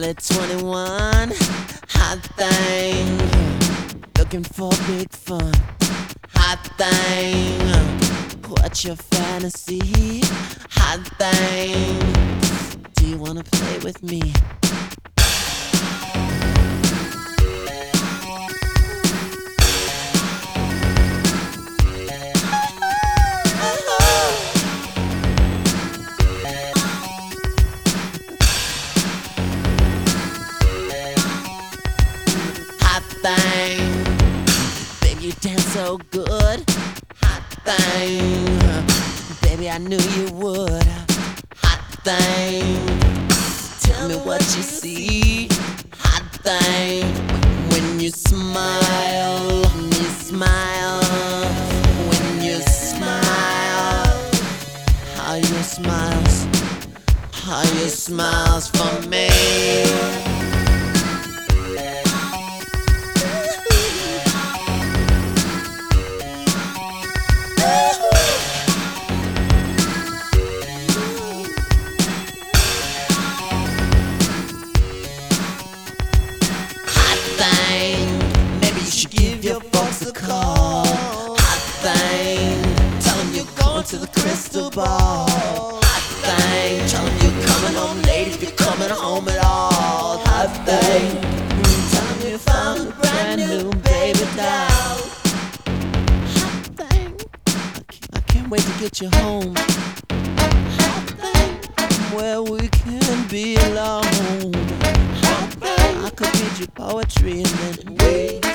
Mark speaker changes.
Speaker 1: only 21, hot thing. Looking for big fun, hot thing. What's your fantasy, hot thing? Do you wanna play with me? Hot thing, baby, you dance so good. Hot thing, baby, I knew you would. Hot thing, tell me what you see. Hot thing, when you smile, when you smile, how you smiles for me. Maybe you should give your folks a call. Hot thing, tell them you're going to the crystal ball. Hot thing, tell them you're coming home late if you're coming home at all. Hot thing, tell them you found a brand new baby doll. Hot thing, I can't wait to get you home. Hot thing, where we can be alone. I could read your poetry and then we